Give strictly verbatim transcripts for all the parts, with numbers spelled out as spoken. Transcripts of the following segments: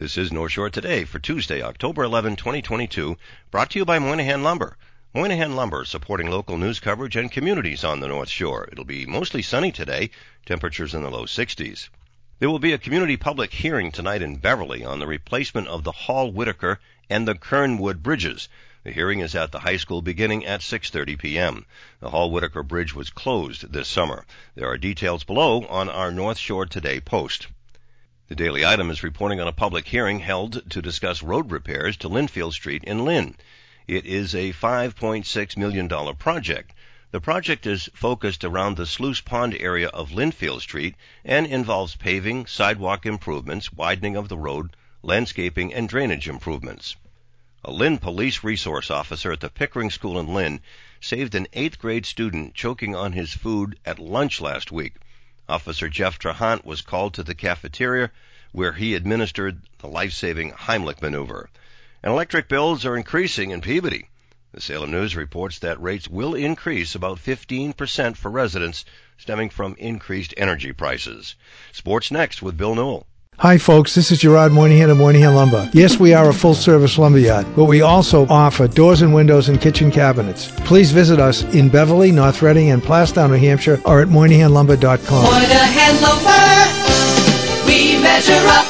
This is North Shore Today for Tuesday, October eleventh, twenty twenty-two, brought to you by Moynihan Lumber. Moynihan Lumber, supporting local news coverage and communities on the North Shore. It'll be mostly sunny today, temperatures in the low sixties. There will be a community public hearing tonight in Beverly on the replacement of the Hall-Whitaker and the Kernwood bridges. The hearing is at the high school beginning at six thirty p.m. The Hall-Whitaker Bridge was closed this summer. There are details below on our North Shore Today post. The Daily Item is reporting on a public hearing held to discuss road repairs to Linfield Street in Lynn. It is a five point six million dollars project. The project is focused around the Sluice Pond area of Linfield Street and involves paving, sidewalk improvements, widening of the road, landscaping, and drainage improvements. A Lynn police resource officer at the Pickering School in Lynn saved an eighth grade student choking on his food at lunch last week. Officer Jeff Trahant was called to the cafeteria where he administered the life-saving Heimlich maneuver. And electric bills are increasing in Peabody. The Salem News reports that rates will increase about fifteen percent for residents stemming from increased energy prices. Sports next with Bill Newell. Hi folks, this is Gerard Moynihan of Moynihan Lumber. Yes, we are a full-service lumberyard, but we also offer doors and windows and kitchen cabinets. Please visit us in Beverly, North Reading, and Plastown, New Hampshire, or at Moynihan Lumber dot com. Moynihan Lumber, we measure up.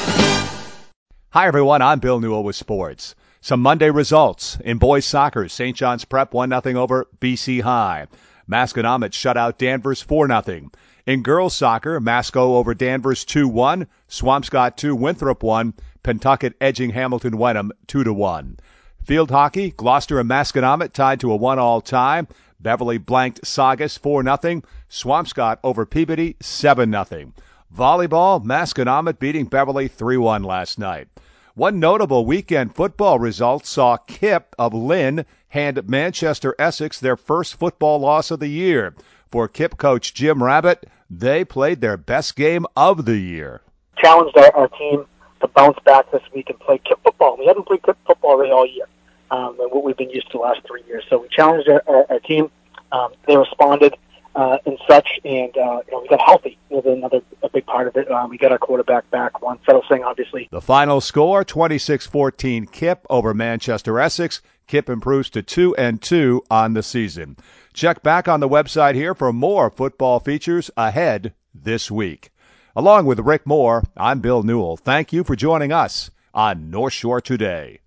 Hi everyone, I'm Bill Newell with sports. Some Monday results. In boys soccer, Saint John's Prep one nothing over B C High. Masconomet shut out Danvers four nothing. In girls soccer, Masco over Danvers two one, Swampscott two, Winthrop one, Pentucket edging Hamilton Wenham two to one. Field hockey, Gloucester and Masconomet tied to a one-all tie. Beverly blanked Saugus four nothing, Swampscott over Peabody seven nothing. Volleyball, Masconomet beating Beverly three one last night. One notable weekend football result saw Kip of Lynn hand Manchester Essex their first football loss of the year. For Kip coach Jim Rabbit, they played their best game of the year. Challenged our, our team to bounce back this week and play Kip football. We haven't played Kip football really all year, um, and what we've been used to the last three years. So we challenged our, our, our team. Um, they responded uh, and such, and uh, you know, we got healthy. Was another a big part of it. Uh, we got our quarterback back, Juan Settle Singh, obviously. The final score, twenty-six fourteen Kip over Manchester Essex. Kip improves to two and two on the season. Check back on the website here for more football features ahead this week. Along with Rick Moore, I'm Bill Newell. Thank you for joining us on North Shore Today.